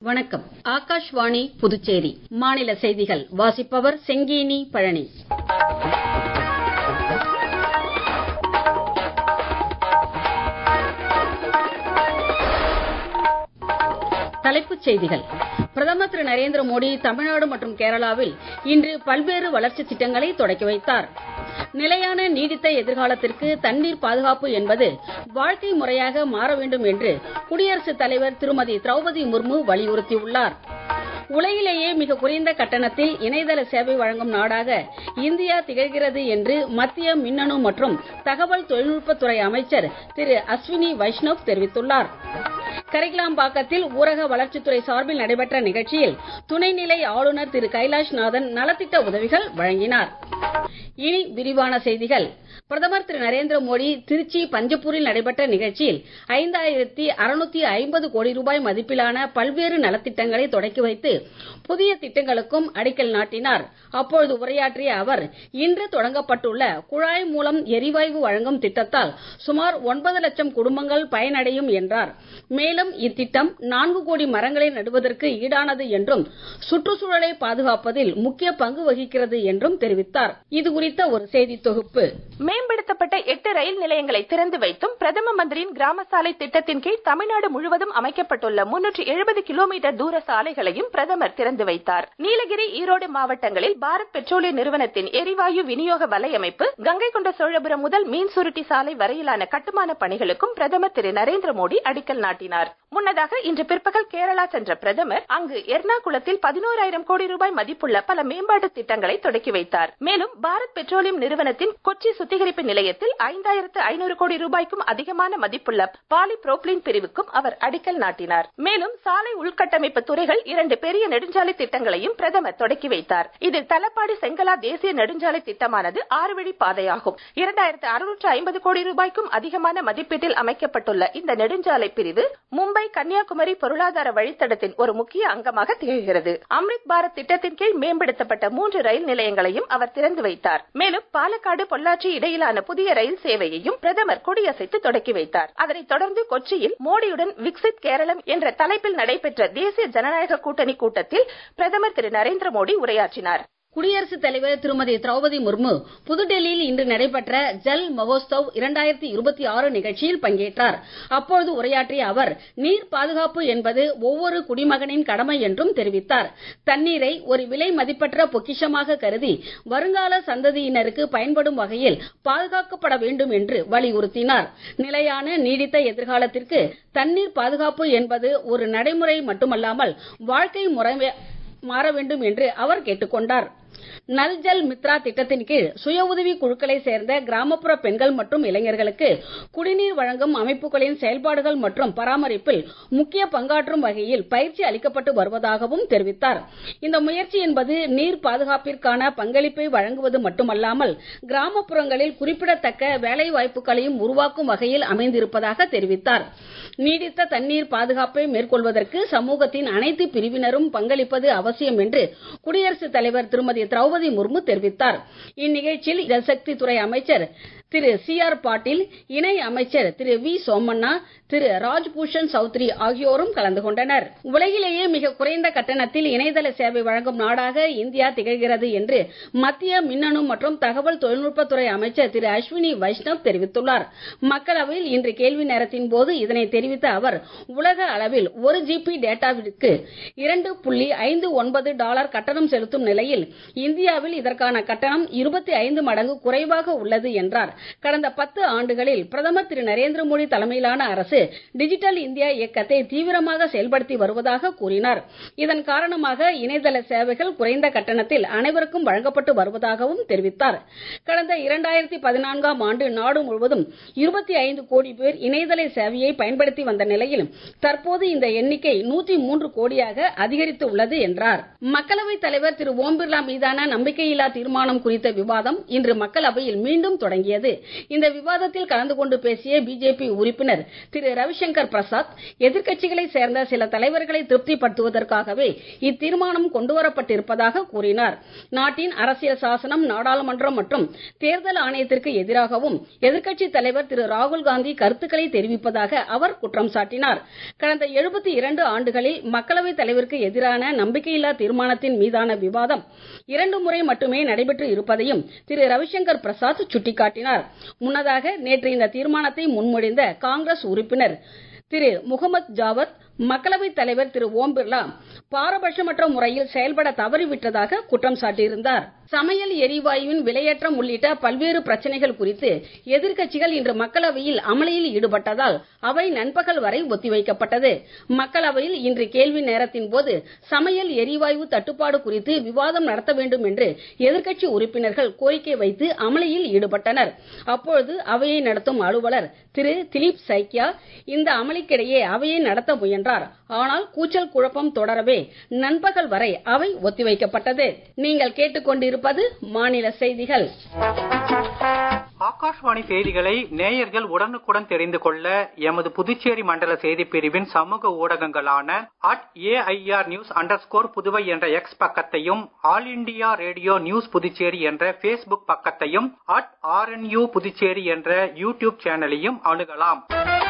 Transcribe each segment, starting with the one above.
வணக்கம். ஆகாஷ்வாணி புதுச்சேரி மாநில செய்திகள் வாசிப்பவர் செங்கேனி பழனி. தலைப்புச் செய்திகள். பிரதமர் திரு நரேந்திர மோடி தமிழ்நாடு மற்றும் கேரளாவில் இன்று பல்வேறு வளர்ச்சித் திட்டங்களை தொடக்கி வைத்தார். நிலையான நீடித்த எதிர்காலத்திற்கு தண்ணீர் பாதுகாப்பு என்பது வாழ்க்கை முறையாக மாற வேண்டும் என்று குடியரசுத் தலைவர் திருமதி திரௌபதி முர்மு வலியுறுத்தியுள்ளார். உலகிலேயே மிக குறைந்த கட்டணத்தில் இணையதள சேவை வழங்கும் நாடாக இந்தியா திகழ்கிறது என்று மத்திய மின்னணு மற்றும் தகவல் தொழில்நுட்பத்துறை அமைச்சர் திரு அஸ்வினி வைஷ்ணவ் தெரிவித்துள்ளார். கரிகலாம்பாக்கத்தில் ஊரக வளர்ச்சித்துறை சார்பில் நடைபெற்ற நிகழ்ச்சியில் துணைநிலை ஆளுநர் திரு கைலாஷ்நாதன் நலத்திட்ட உதவிகள் வழங்கினார். இனி விரிவான செய்திகள். பிரதமர் திரு நரேந்திர மோடி திருச்சி பஞ்சப்பூரில் நடைபெற்ற நிகழ்ச்சியில் 5650 கோடி ரூபாய் மதிப்பிலான பல்வேறு நலத்திட்டங்களை தொடக்கி வைத்து புதிய திட்டங்களுக்கும் அடிக்கல் நாட்டினார். அப்பொழுது உரையாற்றிய அவர், இன்று தொடங்கப்பட்டுள்ள குழாய் மூலம் எரிவாயு வழங்கும் திட்டத்தால் சுமார் 9 லட்சம் குடும்பங்கள் பயனடையும் என்றார். மேலும் இத்திட்டம் 4 கோடி மரங்களை நடுவதற்கு ஈடானது என்றும் சுற்றுச்சூழலை பாதுகாப்பதில் முக்கிய பங்கு வகிக்கிறது என்றும் தெரிவித்தார். இது குறித்த ஒரு செய்தி தொகுப்பு. மேம்படுத்தப்பட்ட 8 ரயில் நிலையங்களை திறந்து வைத்தும் பிரதம மந்திரியின் கிராம சாலை திட்டத்தின் கீழ் தமிழ்நாடு முழுவதும் அமைக்கப்பட்டுள்ள 370 கிலோமீட்டர் தூர சாலைகளையும் பிரதமர் திறந்து வைத்தார். நீலகிரி, ஈரோடு மாவட்டங்களில் பாரத் பெட்ரோலிய நிறுவனத்தின் எரிவாயு விநியோக வலையமைப்பு, கங்கை கொண்ட சோழபுரம் முதல் மீன் சுருட்டி சாலை வரையிலான கட்டுமான பணிகளுக்கும் பிரதமர் திரு நரேந்திர மோடி அடிக்கல் நாட்டினார். முன்னதாக இன்று பிற்பகல் கேரளா சென்ற பிரதமர் அங்கு எர்ணாகுளத்தில் 11,000 கோடி ரூபாய் மதிப்புள்ள பல மேம்பாட்டு திட்டங்களை தொடக்கி வைத்தார். மேலும் பாரத் பெட்ரோலியம் நிறுவனத்தின் கொச்சி சுத்திகரிப்பு நிலையத்தில் 5,500 கோடி ரூபாய்க்கும் அதிகமான மதிப்புள்ள பாலிப்ரோப்ளின் பிரிவுக்கும் அவர் அடிக்கல் நாட்டினார். மேலும் சாலை உள்கட்டமைப்பு துறைகள் 2 பெரிய நெடுஞ்சாலை திட்டங்களையும் பிரதமர் தொடக்கி வைத்தார். இதில் தலப்பாடி செங்கலா தேசிய நெடுஞ்சாலை திட்டமானது 6 வழி பாதையாகும். 2,650 கோடி ரூபாய்க்கும் அதிகமான மதிப்பீட்டில் அமைக்கப்பட்டுள்ள இந்த நெடுஞ்சாலை பிரிவு மும்பை கன்னியாகுமரி பொருளாதார வழித்தடத்தின் ஒரு முக்கிய அங்கமாக திகழ்கிறது. அம்ரித் பாரத் திட்டத்தின் கீழ் மேம்படுத்தப்பட்ட 3 ரயில் நிலையங்களையும் அவர் திறந்து வைத்தார். மேலும் பாலக்காடு பொள்ளாச்சி இடையிலான புதிய ரயில் சேவையையும் பிரதமர் கொடியசைத்து தொடக்கி வைத்தார். அதனைத் தொடர்ந்து கொச்சியில் மோடியுடன் விக்சித் கேரளம் என்ற தலைப்பில் நடைபெற்ற தேசிய ஜனநாயக கூட்டணி கூட்டத்தில் பிரதமர் திரு நரேந்திர மோடி உரையாற்றினார். குடியரசுத் தலைவர் திருமதி திரௌபதி முர்மு புதுடெல்லியில் இன்று நடைபெற்ற ஜல் மகோத்சவ் 2026 நிகழ்ச்சியில் பங்கேற்றார். அப்போது உரையாற்றிய அவர், நீர் பாதுகாப்பு என்பது ஒவ்வொரு குடிமகனின் கடமை என்றும் தெரிவித்தார். தண்ணீரை ஒரு விலை மதிப்பற்ற பொக்கிஷமாக கருதி வருங்கால சந்ததியினருக்கு பயன்படும் வகையில் பாதுகாக்கப்பட வேண்டும் என்று வலியுறுத்தினார். நிலையான நீடித்த எதிர்காலத்திற்கு தண்ணீர் பாதுகாப்பு என்பது ஒரு நடைமுறை மட்டுமல்லாமல் வாழ்க்கை முறை மாற வேண்டும் என்று அவர் கேட்டுக்கொண்டார். நல் ஜல் மித்ரா திட்டத்தின் கீழ் சுய உதவி குழுக்களை சேர்ந்த கிராமப்புற பெண்கள் மற்றும் இளைஞர்களுக்கு குடிநீர் வழங்கும் அமைப்புகளின் செயல்பாடுகள் மற்றும் பராமரிப்பில் முக்கிய பங்காற்றும் வகையில் பயிற்சி அளிக்கப்பட்டு வருவதாகவும் தெரிவித்தார். இந்த முயற்சி என்பது நீர் பாதுகாப்பிற்கான பங்களிப்பை வழங்குவது மட்டுமல்லாமல் கிராமப்புறங்களில் குறிப்பிடத்தக்க வேலை வாய்ப்புகளையும் உருவாக்கும் வகையில் அமைந்திருப்பதாக தெரிவித்தார். நீடித்த தண்ணீர் பாதுகாப்பை மேற்கொள்வதற்கு சமூகத்தின் அனைத்து பிரிவினரும் பங்களிப்பது அவசியம் என்று குடியரசுத் தலைவர் திருமதி திரௌபதி முர்மு தெரிவித்தார். இந்நிகழ்ச்சியில் ஜல்சக்தி துறை அமைச்சர் திரு CR பாட்டீல், இணை அமைச்சர் திரு V சோமண்ணா, திரு ராஜ்பூஷன் சௌத்ரி ஆகியோரும் கலந்து கொண்டனர். உலகிலேயே மிக குறைந்த கட்டணத்தில் இணையதள சேவை வழங்கும் நாடாக இந்தியா திகழ்கிறது என்று மத்திய மின்னணு மற்றும் தகவல் தொழில்நுட்பத்துறை அமைச்சர் திரு அஸ்வினி வைஷ்ணவ் தெரிவித்துள்ளார். மக்களவையில் இன்று கேள்வி நேரத்தின் போது இதனை தெரிவித்த அவர், உலக அளவில் 1 GB டேட்டாவிற்கு $2.59 கட்டணம் செலுத்தும் நிலையில் இந்தியாவில் இதற்கான கட்டணம் 25 மடங்கு குறைவாக உள்ளது என்றார். கடந்த 10 ஆண்டுகளில் பிரதமர் திரு நரேந்திர மோடி தலைமையிலான அரசு டிஜிட்டல் இந்தியா இயக்கத்தை தீவிரமாக செயல்படுத்தி வருவதாக கூறினார். இதன் காரணமாக இணையதள சேவைகள் குறைந்த கட்டணத்தில் அனைவருக்கும் வழங்கப்பட்டு வருவதாகவும் தெரிவித்தார். கடந்த 2014ஆம் ஆண்டு நாடு முழுவதும் 25 கோடி பேர் இணையதள சேவையை பயன்படுத்தி வந்த நிலையில் தற்போது இந்த எண்ணிக்கை 103 கோடியாக அதிகரித்து உள்ளது என்றார். மக்களவைத் தலைவர் திரு ஓம் பிர்லா மீதான நம்பிக்கையில்லா தீர்மானம் குறித்த விவாதம் இன்று மக்களவையில் மீண்டும் தொடங்கியது. வருகிறது. இந்த விவாதத்தில் கலந்து கொண்டு பேசிய பிஜேபி உறுப்பினர் திரு ரவிசங்கர் பிரசாத், எதிர்க்கட்சிகளை சேர்ந்த சில தலைவர்களை திருப்திப்படுத்துவதற்காகவே இத்தீர்மானம் கொண்டுவரப்பட்டிருப்பதாக கூறினார். நாட்டின் அரசியல் சாசனம், நாடாளுமன்றம் மற்றும் தேர்தல் ஆணையத்திற்கு எதிராகவும் எதிர்க்கட்சித் தலைவர் திரு ராகுல் காந்தி கருத்துக்களை தெரிவிப்பதாக அவர் குற்றம் சாட்டினார். கடந்த 72 ஆண்டுகளில் மக்களவைத் தலைவருக்கு எதிரான நம்பிக்கையில்லா தீர்மானத்தின் மீதான விவாதம் 2 முறை மட்டுமே நடைபெற்று இருப்பதையும் திரு ரவிசங்கர் பிரசாத் சுட்டிக்காட்டினார். முன்னதாக நேற்று இந்த தீர்மானத்தை முன்மொழிந்த காங்கிரஸ் உறுப்பினர் திரு முகமது ஜாவத், மக்களவைத் தலைவர் திரு ஓம் பிர்லா பாரபட்சமற்ற முறையில் செயல்பட தவறிவிட்டதாக குற்றம் சாட்டியிருந்தார். சமையல் எரிவாயுவின் விலையேற்றம் உள்ளிட்ட பல்வேறு பிரச்சனைகள் குறித்து எதிர்க்கட்சிகள் இன்று மக்களவையில் அமளியில் ஈடுபட்டதால் அவை நண்பகல் வரை ஒத்திவைக்கப்பட்டது. மக்களவையில் இன்று கேள்வி நேரத்தின் போது சமையல் எரிவாயு தட்டுப்பாடு குறித்து விவாதம் நடத்த வேண்டும் என்று எதிர்க்கட்சி உறுப்பினர்கள் கோரிக்கை வைத்து அமளியில் ஈடுபட்டனர். அப்பொழுது அவையை நடத்தும் அலுவலர் திரு திலீப் சைக்கியா இந்த அமளிக்கிடையே அவையை நடத்த முயன்றார். ஆனால் கூச்சல் குழப்பம் தொடரவே நண்பகல் வரை அவை ஒத்திவைக்கப்பட்டது. நீங்கள் கேட்டுக்கொண்டிருப்பது மாநில செய்திகள். ஆகாஷ்வாணி செய்திகளை நேயர்கள் உடனுக்குடன் தெரிந்து கொள்ள எமது புதுச்சேரி மண்டல செய்திப் பிரிவின் சமூக ஊடகங்களான @AIRnews_புதுவை என்ற எக்ஸ் பக்கத்தையும், All India Radio News Puducherry என்ற பேஸ்புக் பக்கத்தையும், @RNU புதுச்சேரி என்ற யூடியூப் சேனலையும் அணுகலாம்.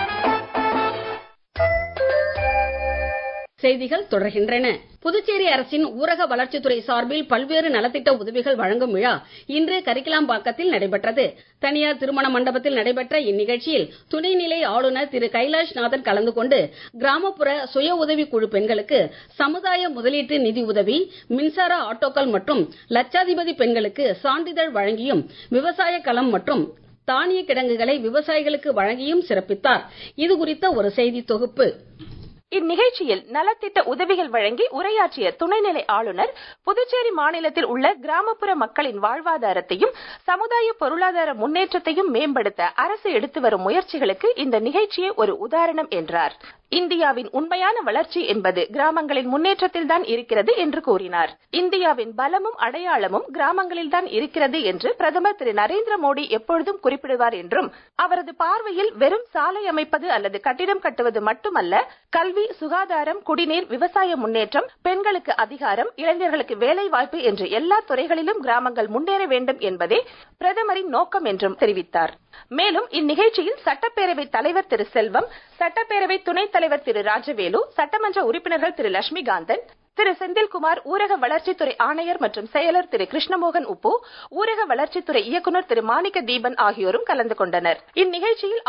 செய்திகள் தொடர்கின்றன. புதுச்சேரி அரசின் ஊரக வளர்ச்சித்துறை சார்பில் பல்வேறு நலத்திட்ட உதவிகள் வழங்கும் விழா இன்று கரிக்கலாம்பாக்கத்தில் நடைபெற்றது. தனியார் திருமண மண்டபத்தில் நடைபெற்ற இந்நிகழ்ச்சியில் துணைநிலை ஆளுநர் திரு கைலாஷ்நாதன் கலந்து கொண்டு கிராமப்புற சுய உதவி குழு பெண்களுக்கு சமுதாய முதலீட்டு நிதி உதவி, மின்சார ஆட்டோக்கள் மற்றும் லட்சாதிபதி பெண்களுக்கு சான்றிதழ் வழங்கியும், விவசாய களம் மற்றும் தானிய கிடங்குகளை விவசாயிகளுக்கு வழங்கியும் சிறப்பித்தார். இது குறித்த ஒரு செய்தி தொகுப்பு. இந்நிகழ்ச்சியில் நலத்திட்ட உதவிகள் வழங்கி உரையாற்றிய துணைநிலை ஆளுநர், புதுச்சேரி மாநிலத்தில் உள்ள கிராமப்புற மக்களின் வாழ்வாதாரத்தையும் சமுதாய பொருளாதார முன்னேற்றத்தையும் மேம்படுத்த அரசு எடுத்து வரும் முயற்சிகளுக்கு இந்த நிகழ்ச்சியே ஒரு உதாரணம் என்றார். இந்தியாவின் உண்மையான வளர்ச்சி என்பது கிராமங்களின் முன்னேற்றத்தில் தான் இருக்கிறது என்று கூறினார். இந்தியாவின் பலமும் அடையாளமும் கிராமங்களில் தான் இருக்கிறது என்று பிரதமர் திரு நரேந்திர மோடி எப்பொழுதும் குறிப்பிடுவார் என்றும், அவரது பார்வையில் வெறும் சாலை அமைப்பது அல்லது கட்டிடம் கட்டுவது மட்டுமல்ல, கல்வி, சுகாதாரம், குடிநீர், விவசாய முன்னேற்றம், பெண்களுக்கு அதிகாரம், இளைஞர்களுக்கு வேலை வாய்ப்பு என்று எல்லா துறைகளிலும் கிராமங்கள் முன்னேற வேண்டும் என்பதே பிரதமரின் நோக்கம் என்றும் தெரிவித்தார். மேலும் இந்நிகழ்ச்சியில் சட்டப்பேரவை தலைவர் திரு செல்வம், சட்டப்பேரவை துணைத் தலைவர் திரு ராஜவேலு, சட்டமன்ற உறுப்பினர்கள் திரு லட்சுமிகாந்தன், திரு செந்தில்குமார், ஊரக வளர்ச்சித்துறை ஆணையர் மற்றும் செயலர் திரு கிருஷ்ணமோகன் உப்பு, ஊரக வளர்ச்சித்துறை இயக்குநர் திரு மாணிக்க தீபன் ஆகியோரும் கலந்து கொண்டனர். இந்நிகழ்ச்சியில்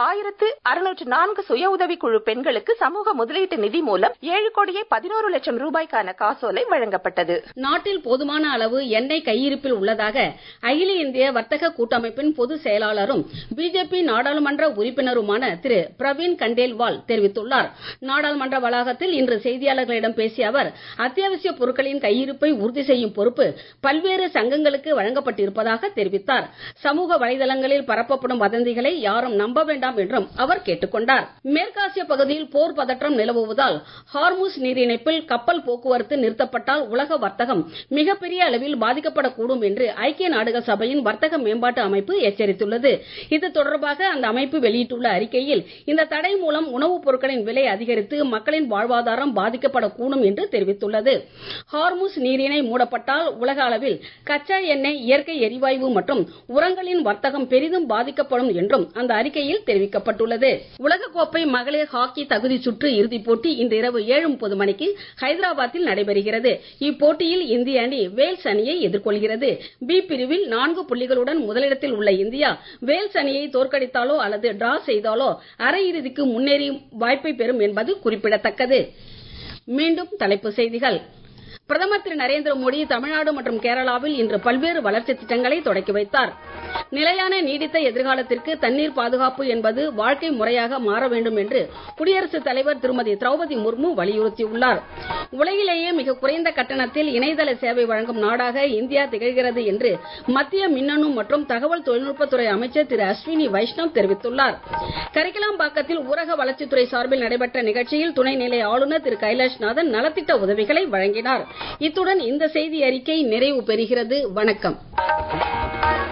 1604 சுய உதவி குழு பெண்களுக்கு சமூக முதலீட்டு நிதி மூலம் 7,11,00,000 ரூபாய்க்கான காசோலை வழங்கப்பட்டது. நாட்டில் போதுமான அளவு எண்ணெய் கையிருப்பில் உள்ளதாக அகில இந்திய வர்த்தக கூட்டமைப்பின் பொதுச் செயலாளரும் பிஜேபி நாடாளுமன்ற உறுப்பினருமான திரு பிரவீன் கண்டேல்வால் தெரிவித்துள்ளார். நாடாளுமன்ற வளாகத்தில் இன்று செய்தியாளர்களிடம் பேசிய அவர், அத்தியாவசிய பொருட்களின் கையிருப்பை உறுதி செய்யும் பொறுப்பு பல்வேறு சங்கங்களுக்கு வழங்கப்பட்டிருப்பதாக தெரிவித்தார். சமூக வலைதளங்களில் பரப்பப்படும் வதந்திகளை யாரும் நம்ப வேண்டாம் என்றும் அவர் கேட்டுக்கொண்டார். மேற்காசிய பகுதியில் போர் பதற்றம் நிலவுவதால் ஹார்முஸ் நீரிணைப்பில் கப்பல் போக்குவரத்து நிறுத்தப்பட்டால் உலக வர்த்தகம் மிகப்பெரிய அளவில் பாதிக்கப்படக்கூடும் என்று ஐக்கிய நாடுகள் சபையின் வர்த்தக மேம்பாட்டு அமைப்பு எச்சரித்துள்ளது. இது தொடர்பாக அந்த அமைப்பு வெளியிட்டுள்ள அறிக்கையில், இந்த தடை மூலம் உணவுப் பொருட்களின் விலை அதிகரித்து மக்களின் வாழ்வாதாரம் பாதிக்கப்படக்கூடும் என்று தெரிவித்துள்ளது. ஹார்முஸ் நீரிணை மூடப்பட்டால் உலக அளவில் கச்சா எண்ணெய், இயற்கை எரிவாயு மற்றும் உரங்களின் வர்த்தகம் பெரிதும் பாதிக்கப்படும் என்றும் அந்த அறிக்கையில் தெரிவிக்கப்பட்டுள்ளது. உலகக்கோப்பை மகளிர் ஹாக்கி தகுதி சுற்று இறுதிப் போட்டி இன்று இரவு 7:30 மணிக்கு ஹைதராபாத்தில் நடைபெறுகிறது. இப்போட்டியில் இந்திய அணி வேல்ஸ் அணியை எதிர்கொள்கிறது. பி பிரிவில் 4 புள்ளிகளுடன் முதலிடத்தில் உள்ள இந்தியா வேல்ஸ் அணியை தோற்கடித்தாலோ அல்லது டிரா செய்தாலோ அரையிறுதிக்கு முன்னேறும் வாய்ப்பை பெறும் என்பது குறிப்பிடத்தக்கது. மீண்டும் தலைப்புச் செய்திகள். பிரதமர் திரு நரேந்திர மோடி தமிழ்நாடு மற்றும் கேரளாவில் இன்று பல்வேறு வளர்ச்சி திட்டங்களை தொடக்கி வைத்தார். நிலையான நீடித்த எதிர்காலத்திற்கு தண்ணீர் பாதுகாப்பு என்பது வாழ்க்கை முறையாக மாற வேண்டும் என்று குடியரசுத் தலைவர் திருமதி திரௌபதி முர்மு வலியுறுத்தியுள்ளார். உலகிலேயே மிக குறைந்த கட்டணத்தில் இணையதள சேவை வழங்கும் நாடாக இந்தியா திகழ்கிறது என்று மத்திய மின்னணு மற்றும் தகவல் தொழில்நுட்பத்துறை அமைச்சர் திரு அஸ்வினி வைஷ்ணவ் தெரிவித்துள்ளார். கரிக்கலாம்பாக்கத்தில் ஊரக வளர்ச்சித்துறை சார்பில் நடைபெற்ற நிகழ்ச்சியில் துணைநிலை ஆளுநர் திரு கைலாஷ்நாதன் நலத்திட்ட உதவிகளை வழங்கினார். இத்துடன் இந்த செய்தி அறிக்கை நிறைவு பெறுகிறது. வணக்கம்.